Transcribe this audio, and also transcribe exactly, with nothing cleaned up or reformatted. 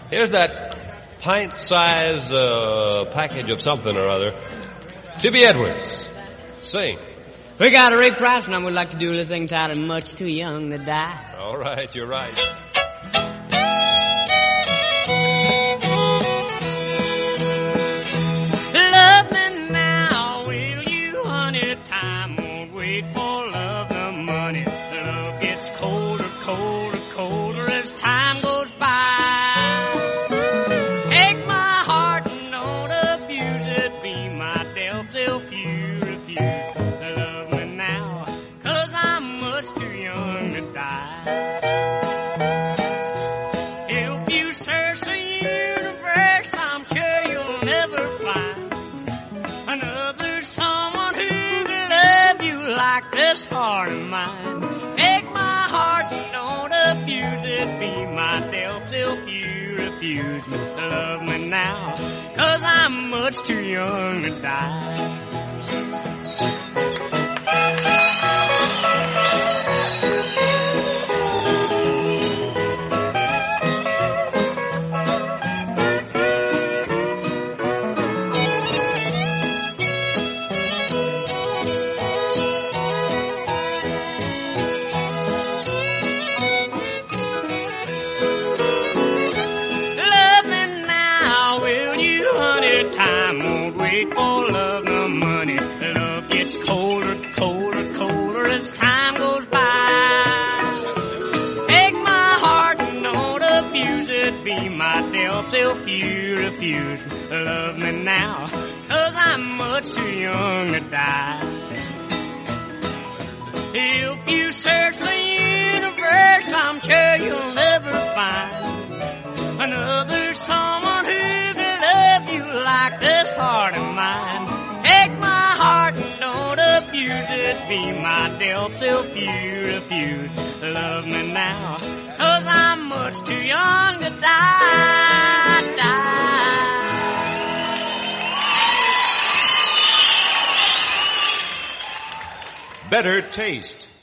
Here's that pint-size uh, package of something or other. Tibby Edwards. Sing. We got a Ray Price, and I would like to do a little thing titled Much Too Young to Die. All right, you're right. Love me now, will you, honey? Time won't wait for love the money. Love gets colder, colder, colder as time goes by. Take my heart and don't abuse it. Be my Delph if you refuse. Love me now, 'cause I'm much too young to die. If you search the universe, I'm sure you'll never find another someone who can love you like this heart of mine. Take my heart and don't abuse it. Be my Delph if you refuse me. Love me now, 'cause I'm much too young to die. Time won't wait for love nor money. Love gets colder, colder, colder as time goes by. Take my heart and don't abuse it. Be my Delph if you refuse. Love me now, 'cause I'm much too young to die. If you search the universe, I'm sure you'll never find another someone who can love you like this heart of mine. Take my heart and don't abuse it. Be my Delph if you refuse. Love me now, 'cause I'm much too young to die, die. Better taste.